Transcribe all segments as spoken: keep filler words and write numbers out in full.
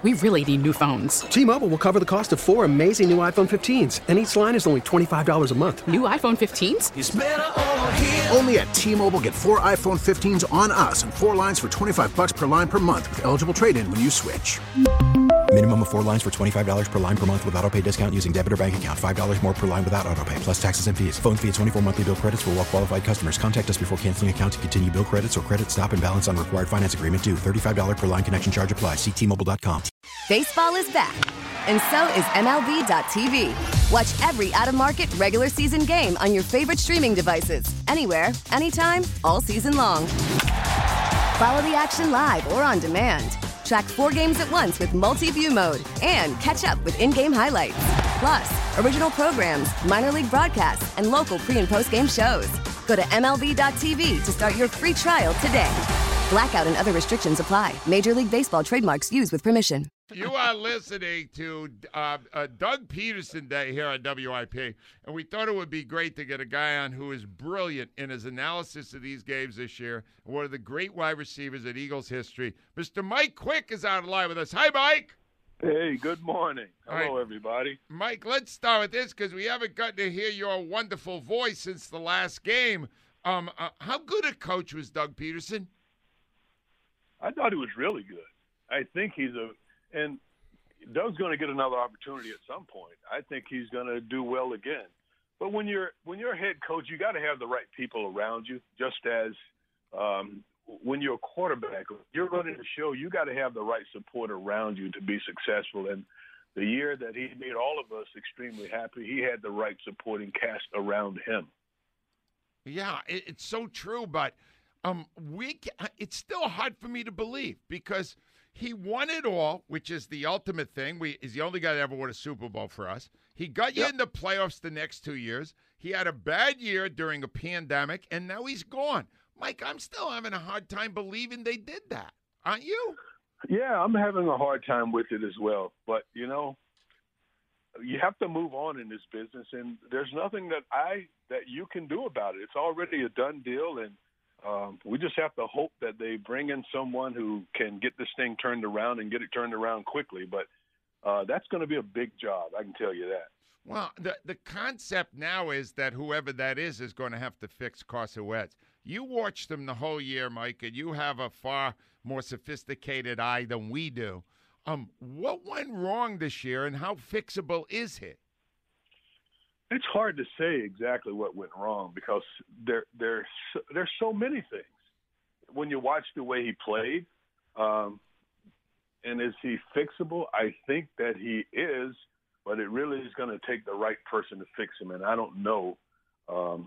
We really need new phones. T-Mobile will cover the cost of four amazing new iPhone fifteens, and each line is only twenty-five dollars a month. New iPhone fifteens? It's better over here. Only at T-Mobile, get four iPhone fifteens on us and four lines for twenty-five dollars per line per month with eligible trade-in when you switch. Minimum of four lines for twenty-five dollars per line per month with autopay discount using debit or bank account. five dollars more per line without autopay, plus taxes and fees. Phone fee at twenty-four monthly bill credits for well-qualified customers. Contact us before canceling account to continue bill credits or credit stop and balance on required finance agreement due. thirty-five dollars per line connection charge applies. See T Mobile dot com. Baseball is back, and so is M L B dot T V. Watch every out-of-market regular season game on your favorite streaming devices. Anywhere, anytime, all season long. Follow the action live or on demand. Track four games at once with multi-view mode and catch up with in-game highlights. Plus, original programs, minor league broadcasts, and local pre- and post-game shows. Go to M L B dot T V to start your free trial today. Blackout and other restrictions apply. Major League Baseball trademarks used with permission. You are listening to uh, uh, Doug Peterson Day here on W I P, and we thought it would be great to get a guy on who is brilliant in his analysis of these games this year, and one of the great wide receivers in Eagles history. Mister Mike Quick is on the line with us. Hi, Mike. Hey, good morning. Hello, right. everybody. Mike, let's start with this because we haven't gotten to hear your wonderful voice since the last game. Um, uh, how good a coach was Doug Peterson? I thought he was really good. I think he's a – and Doug's going to get another opportunity at some point. I think he's going to do well again. But when you're when you're a head coach, you got to have the right people around you, just as um, when you're a quarterback. If you're running the show, you got to have the right support around you to be successful. And the year that he made all of us extremely happy, he had the right supporting cast around him. Yeah, it, it's so true, but – Um, we it's still hard for me to believe because he won it all, which is the ultimate thing. We He's the only guy that ever won a Super Bowl for us. He got you yep. in the playoffs the next two years. He had a bad year during a pandemic, and now he's gone. Mike, I'm still having a hard time believing they did that. Aren't you? Yeah, I'm having a hard time with it as well. But, you know, you have to move on in this business, and there's nothing that I that you can do about it. It's already a done deal, and Um, we just have to hope that they bring in someone who can get this thing turned around and get it turned around quickly. But uh, that's going to be a big job, I can tell you that. Well, the the concept now is that whoever that is is going to have to fix Carson Wentz. You watched them the whole year, Mike, and you have a far more sophisticated eye than we do. Um, what went wrong this year, and how fixable is it? It's hard to say exactly what went wrong because there there's there's so many things. When you watch the way he played, um, and is he fixable? I think that he is, but it really is going to take the right person to fix him, and I don't know. Um,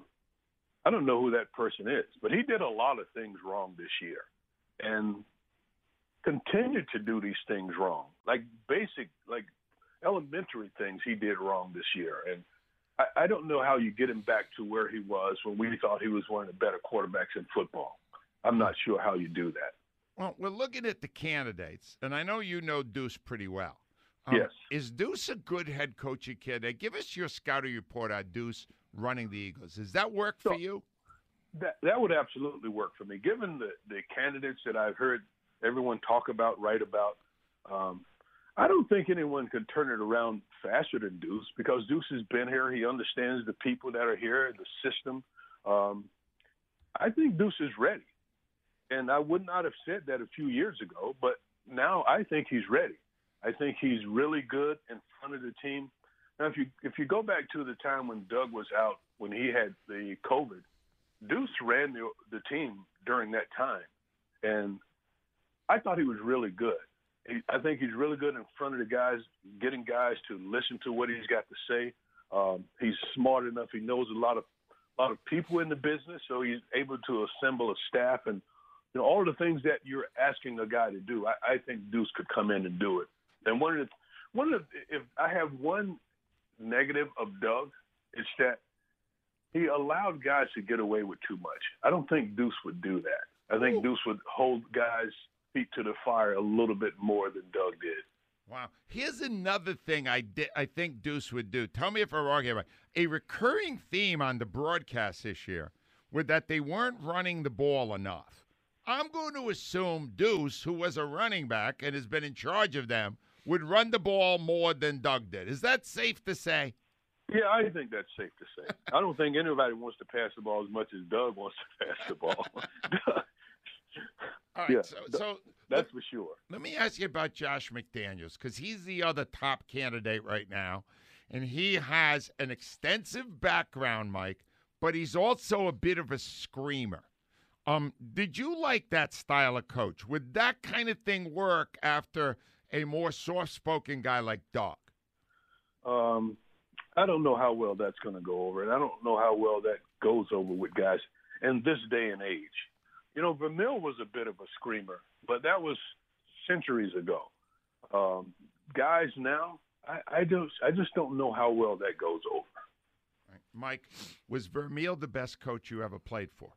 I don't know who that person is, but he did a lot of things wrong this year, and continued to do these things wrong, like basic, like elementary things he did wrong this year, and I, I don't know how you get him back to where he was when we thought he was one of the better quarterbacks in football. I'm not sure how you do that. Well, we're looking at the candidates, and I know you know Deuce pretty well. Um, yes. Is Deuce a good head coaching candidate? Give us your scouting report on Deuce running the Eagles. Does that work so, for you? That that would absolutely work for me. Given the, the candidates that I've heard everyone talk about, write about, um, I don't think anyone can turn it around faster than Deuce because Deuce has been here. He understands the people that are here, the system. Um, I think Deuce is ready. And I would not have said that a few years ago, but now I think he's ready. I think he's really good in front of the team. Now, if you if you go back to the time when Doug was out, when he had the COVID, Deuce ran the, the team during that time. And I thought he was really good. I think he's really good in front of the guys, getting guys to listen to what he's got to say. Um, he's smart enough. He knows a lot of a lot of people in the business, so he's able to assemble a staff and you know all the things that you're asking a guy to do. I, I think Deuce could come in and do it. And one of the one of the, if I have one negative of Doug, it's that he allowed guys to get away with too much. I don't think Deuce would do that. I think Ooh. Deuce would hold guys' feet to the fire a little bit more than Doug did. Wow. Here's another thing I did, I think Deuce would do. Tell me if I'm wrong here. A recurring theme on the broadcast this year was that they weren't running the ball enough. I'm going to assume Deuce, who was a running back and has been in charge of them, would run the ball more than Doug did. Is that safe to say? Yeah, I think that's safe to say. I don't think anybody wants to pass the ball as much as Doug wants to pass the ball. All right, yeah, so, so that's let, for sure. Let me ask you about Josh McDaniels, because he's the other top candidate right now, and he has an extensive background, Mike, but he's also a bit of a screamer. Um, did you like that style of coach? Would that kind of thing work after a more soft-spoken guy like Doug? Um, I don't know how well that's going to go over, and I don't know how well that goes over with guys in this day and age. You know, Vermeil was a bit of a screamer, but that was centuries ago. Um, guys now, I, I just I just don't know how well that goes over. Right. Mike, was Vermeil the best coach you ever played for?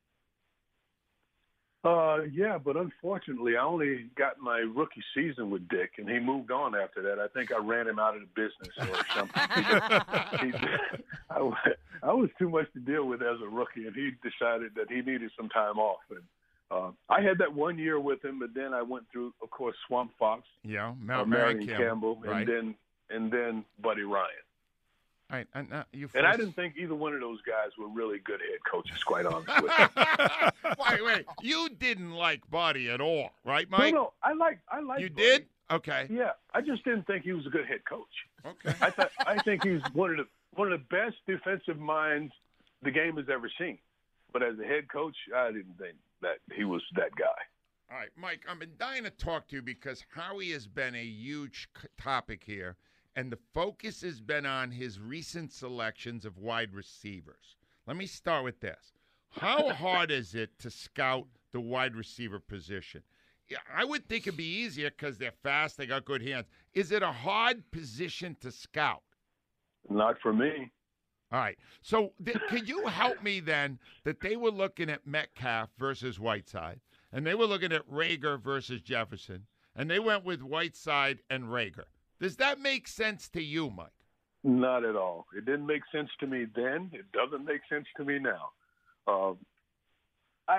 Uh, yeah, but unfortunately, I only got my rookie season with Dick, and he moved on after that. I think I ran him out of the business or something. he, I, I was too much to deal with as a rookie, and he decided that he needed some time off. And uh, I had that one year with him, but then I went through, of course, Swamp Fox, yeah, Mount uh, Marion Campbell, Campbell, right. and then and then Buddy Ryan. All right, and, uh, you and I first... didn't think either one of those guys were really good head coaches, quite honestly. wait, wait, you didn't like Buddy at all, right, Mike? No, no, I like, I like. You Buddy. did? Okay. Yeah, I just didn't think he was a good head coach. Okay. I thought, I think he's one of the one of the best defensive minds the game has ever seen. But as a head coach, I didn't think that he was that guy. All right, Mike, I've been dying to talk to you because Howie has been a huge topic here. And the focus has been on his recent selections of wide receivers. Let me start with this. How hard is it to scout the wide receiver position? Yeah, I would think it'd be easier because they're fast, they got good hands. Is it a hard position to scout? Not for me. All right. So th- can you help me then that they were looking at Metcalf versus Whiteside, and they were looking at Rager versus Jefferson, and they went with Whiteside and Rager. Does that make sense to you, Mike? Not at all. It didn't make sense to me then. It doesn't make sense to me now. Um, I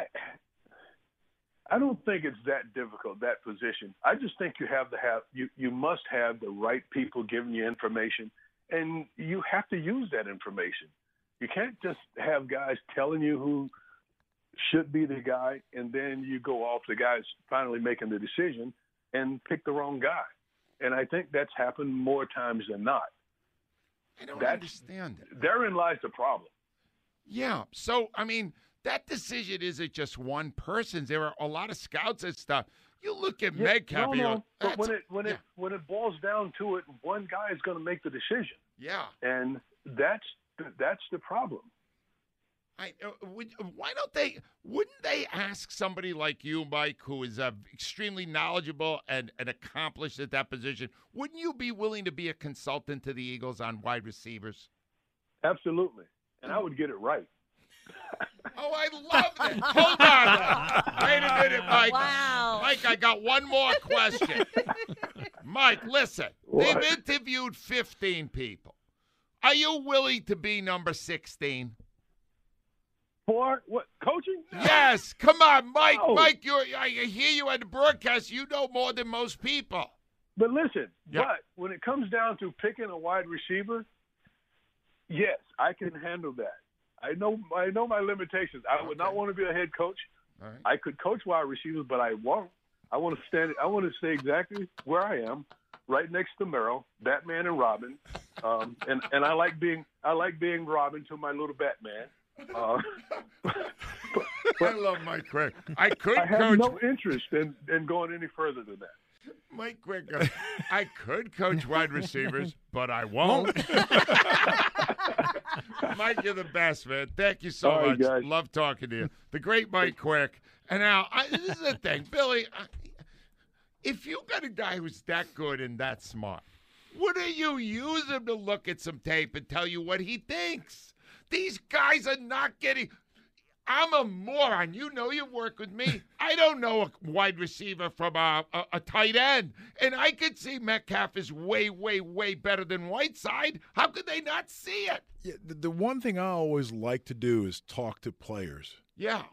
I don't think it's that difficult, that position. I just think you have to have you, you must have the right people giving you information, and you have to use that information. You can't just have guys telling you who should be the guy, and then you go off the guys finally making the decision and pick the wrong guy. And I think that's happened more times than not. I don't that's, understand it. Therein lies the problem. Yeah. So, I mean, that decision isn't just one person's. There are a lot of scouts and stuff. You look at Yeah, Metcalf no, and you no, go, but when "That's- it when yeah. it when it boils down to it, one guy is going to make the decision, Yeah. and that's the, that's the problem. I, uh, would, why don't they, wouldn't they ask somebody like you, Mike, who is uh, extremely knowledgeable and, and accomplished at that position, wouldn't you be willing to be a consultant to the Eagles on wide receivers? Absolutely, and I would get it right. Oh, I love it. Hold on. Wait a minute, Mike. Wow. Mike, I got one more question. Mike, listen. What? They've interviewed fifteen people. Are you willing to be number sixteen? For what, coaching? Yes. Come on, Mike. No. Mike, you're, I hear you at the broadcast. You know more than most people. But listen, Yeah. but when it comes down to picking a wide receiver, yes, I can handle that. I know I know my limitations. I would not Okay. want to be a head coach. All right. I could coach wide receivers, but I won't. I want to stand. I want to stay exactly where I am, right next to Merrill, Batman and Robin, um, and and I like being I like being Robin to my little Batman. Uh, but, I love Mike Quick. I could I have coach no interest in, in going any further than that. Mike Quick. uh, I could coach wide receivers, but I won't. Mike, you're the best, man. Thank you so All right, much. guys. Love talking to you. The great Mike Quick. And now, I, this is the thing, Billy. I, if you got a guy who's that good and that smart, wouldn't you use him to look at some tape and tell you what he thinks? These guys are not getting. I'm a moron. You know you work with me. I don't know a wide receiver from a, a, a tight end. And I could see Metcalf is way, way, way better than Whiteside. How could they not see it? Yeah, the, the one thing I always like to do is talk to players. Yeah.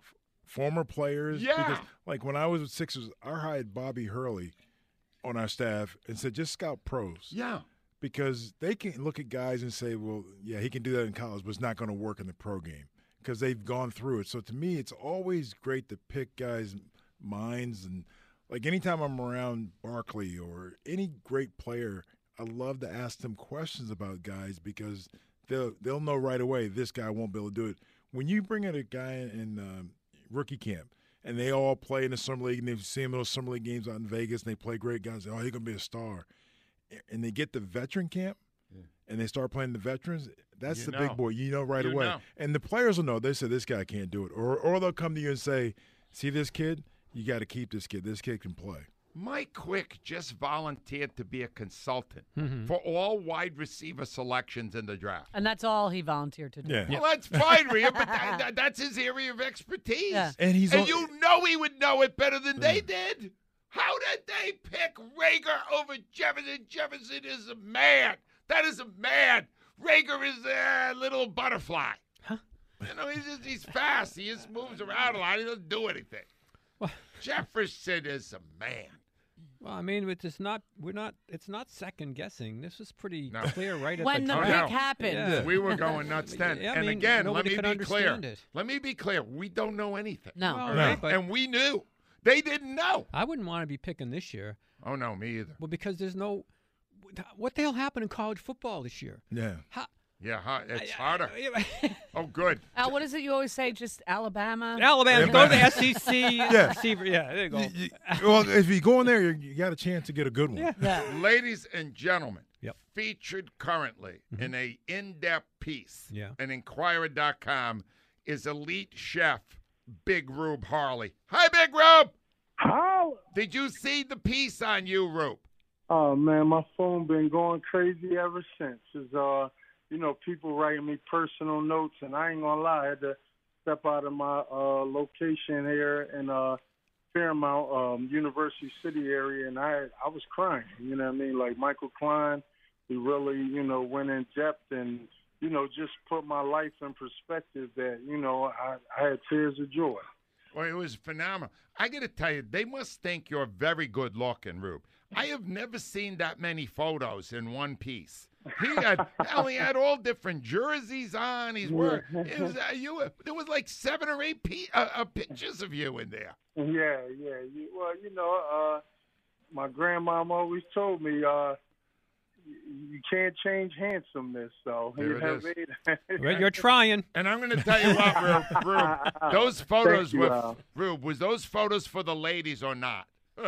former players. Yeah. Because, like, when I was with Sixers, I hired Bobby Hurley on our staff and said, just scout pros. Yeah. Because they can look at guys and say, well, yeah, he can do that in college, but it's not going to work in the pro game because they've gone through it. So to me, it's always great to pick guys' minds. And, like, anytime I'm around Barkley or any great player, I love to ask them questions about guys because they'll they'll know right away this guy won't be able to do it. When you bring in a guy in um, rookie camp and they all play in the summer league and they've seen those summer league games out in Vegas and they play great guys, oh, he's going to be a star. And they get the veteran camp yeah. and they start playing the veterans, that's you the know. big boy. You know right you away. Know. And the players will know. They say, this guy can't do it. Or, or they'll come to you and say, see this kid? You got to keep this kid. This kid can play. Mike Quick just volunteered to be a consultant mm-hmm. for all wide receiver selections in the draft. And that's all he volunteered to do. Yeah. Well, that's fine, Rhea, but that, that, that's his area of expertise. Yeah. And he's and on, you know he would know it better than they did. How did they pick Rager over Jefferson? Jefferson is a man. That is a man. Rager is a little butterfly. Huh? You know, he's just he's fast. He just moves around a lot. He doesn't do anything. Well, Jefferson is a man. Well, I mean, it's not. We're not. It's not second guessing. This was pretty No. clear right at When the the Oh, pick no. happened. Yeah. We were going nuts then. Yeah, I and mean, again, let nobody me could be clear. understand it. Let me be clear. We don't know anything. No. Well, No. right, but And we knew. They didn't know. I wouldn't want to be picking this year. Oh, no, me either. Well, because there's no. What the hell happened in college football this year? yeah. How, Yeah, huh, it's I- harder. I- Oh, good. Al, what is it you always say? Just Alabama? Alabama, go to the S E C. Yeah. receiver. Yeah, there you go. You- you- well, if you go in there, you, you got a chance to get a good one. Yeah. Yeah. Ladies and gentlemen, Yep. featured currently in a in-depth piece Yeah. in Inquirer dot com is elite chef Big Rube Harley. Hi, Big Rube. How? Did you see the piece on you, Rube? Oh man, my phone been going crazy ever since. Is uh, you know, people writing me personal notes, and I ain't gonna lie, I had to step out of my uh location here in uh Fairmount, um, University City area, and I I was crying. You know what I mean? Like Michael Klein, he really you know went in depth and you know just put my life in perspective. That you know I, I had tears of joy. Well, it was phenomenal. I got to tell you, they must think you're very good looking, Rube. I have never seen that many photos in one piece. He had, hell, he had all different jerseys on. He's wearing, it was, uh, you, there was like seven or eight pe- uh, uh, pictures of you in there. Yeah, yeah. You, well, you know, uh, my grandmom always told me uh, you can't change handsomeness. So There you it know is. what I mean? Well, you're trying. And I'm going to tell you what, Rube, Rube those photos Thank you, were, Al. Rube, was those photos for the ladies or not?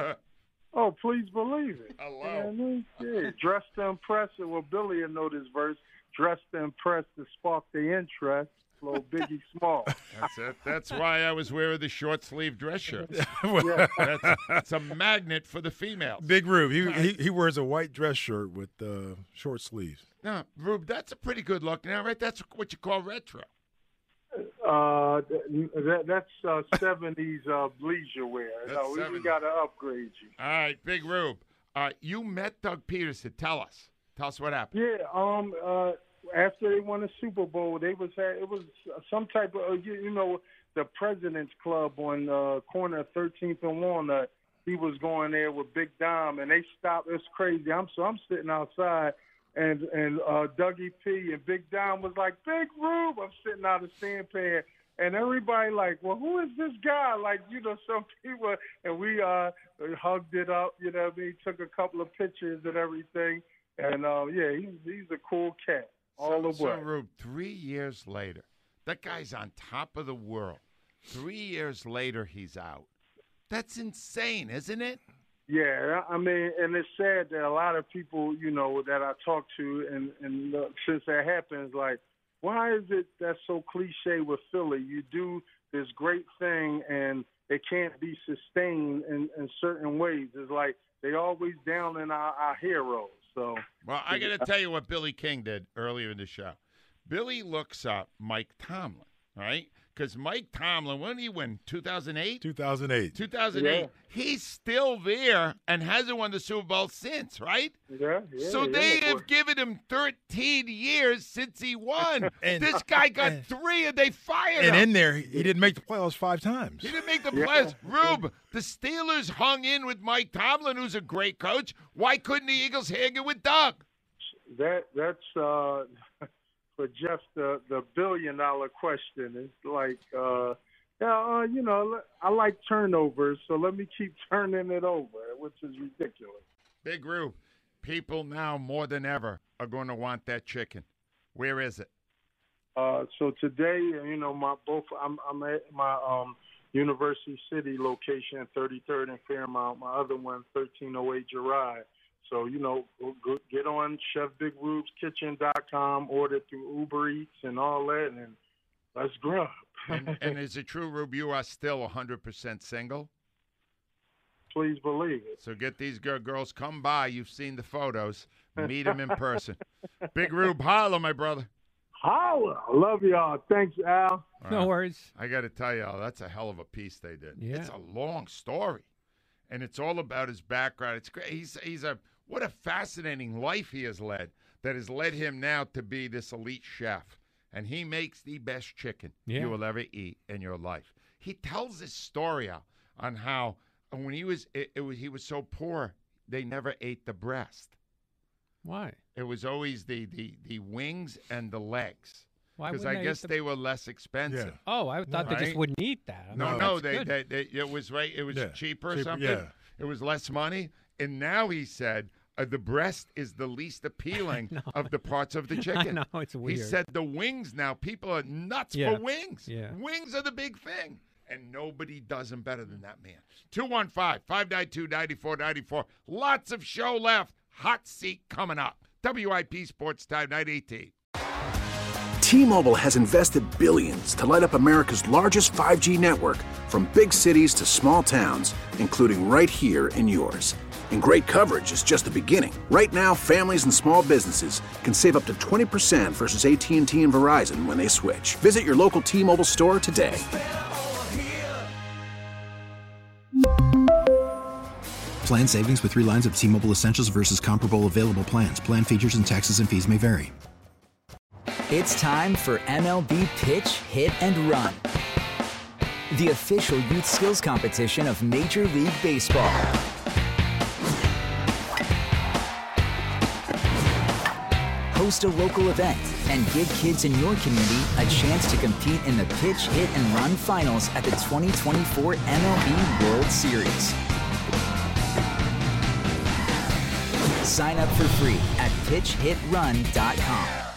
Oh, please believe it. Hello. You know what I mean? Yeah. Dressed to impress, and well, Billy will know this verse. Dressed to impress to spark the interest. Little Biggie Small. That's it. That's why I was wearing the short sleeve dress shirt. Yeah. That's, that's a magnet for the females. Big Rube, he, he he wears a white dress shirt with uh, short sleeves. No, Rube, that's a pretty good look now, right? That's what you call retro. Uh, that, that's uh, seventies uh, bleisure wear. That's No, we, we seventies. got to upgrade you. All right, Big Rube. Uh, you met Doug Peterson. Tell us. Tell us what happened. Yeah, um, uh, after they won the Super Bowl, they was at, it was some type of uh, you, you know the President's Club on uh, corner of thirteenth and Walnut. He was going there with Big Dom, and they stopped. It's crazy. I'm so I'm sitting outside, and and uh, Dougie P and Big Dom was like, Big Rube. I'm sitting out of sampan, and everybody like, well, who is this guy? Like, you know, some people, and we uh hugged it up. You know what I mean? Took a couple of pictures and everything. And, uh, yeah, he's, he's a cool cat all the So, way. Rube, three years later, that guy's on top of the world. Three years later, he's out. That's insane, isn't it? Yeah, I mean, and it's sad that a lot of people, you know, that I talk to, and, and uh, since that happens, like, why is it that's so cliche with Philly? You do this great thing, and it can't be sustained in, in certain ways. It's like they always down in our, our heroes. So, Well, I got to tell you what Billy King did earlier in the show. Billy looks up Mike Tomlin, right? because Mike Tomlin, when did he win? two thousand eight? two thousand eight. two thousand eight. Yeah. He's still there and hasn't won the Super Bowl since, right? Yeah, yeah. So yeah, they boy. have given him thirteen years since he won. And- this guy got and- three and they fired And him. in there, he didn't make the playoffs five times. He didn't make the Yeah. playoffs. Rube, the Steelers hung in with Mike Tomlin, who's a great coach. Why couldn't the Eagles hang it with Doug? That that's uh, for Jeff the the billion dollar question. It's like, uh, yeah, uh, you know, I like turnovers, so let me keep turning it over, which is ridiculous. Big Rube, people now more than ever are going to want that chicken. Where is it? Uh, so today, you know, my both I'm I'm at my um, University City location, thirty-third and Fairmount. My other one, thirteen oh eight Girard. So, you know, go, go, get on chef big rubes kitchen dot com, order through Uber Eats and all that, and let's grub. And, and is it true, Rube, you are still one hundred percent single? Please believe it. So get these girl, girls, come by. You've seen the photos. Meet them in person. Big Rube, holla, my brother. Holla. I love y'all. Thanks, Al. No Uh, worries. I got to tell you, that's a hell of a piece they did. Yeah. It's a long story, and it's all about his background. It's great. He's he's a what a fascinating life he has led that has led him now to be this elite chef, and he makes the best chicken Yeah. you will ever eat in your life. He tells this story out on how when he was it, it was he was so poor they never ate the breast. Why? It was always the the the wings and the legs. Why Because wouldn't I they eat guess the- they were less expensive. Yeah. Oh, I thought they just Right? wouldn't eat that. I No, mean, no, that's they, good. they, they, it was right. It was Yeah. cheaper or Cheaper, something. yeah. It was less money, and now he said uh, the breast is the least appealing know. of the parts of the chicken. I know, it's He weird. said the wings now. People are nuts Yeah. for wings. Yeah. Wings are the big thing, and nobody does them better than that man. two one five, five nine two, nine four nine four. Lots of show left. Hot seat coming up. W I P Sports Time, nine eighteen. T-Mobile has invested billions to light up America's largest five G network, from big cities to small towns, including right here in yours. And great coverage is just the beginning. Right now, families and small businesses can save up to twenty percent versus A T and T and Verizon when they switch. Visit your local T-Mobile store today. Plan savings with three lines of T-Mobile Essentials versus comparable available plans. Plan features and taxes and fees may vary. It's time for M L B Pitch, Hit, and Run, the official youth skills competition of Major League Baseball. Host a local event and give kids in your community a chance to compete in the Pitch, Hit, and Run finals at the twenty twenty-four M L B World Series. Sign up for free at pitch hit run dot com.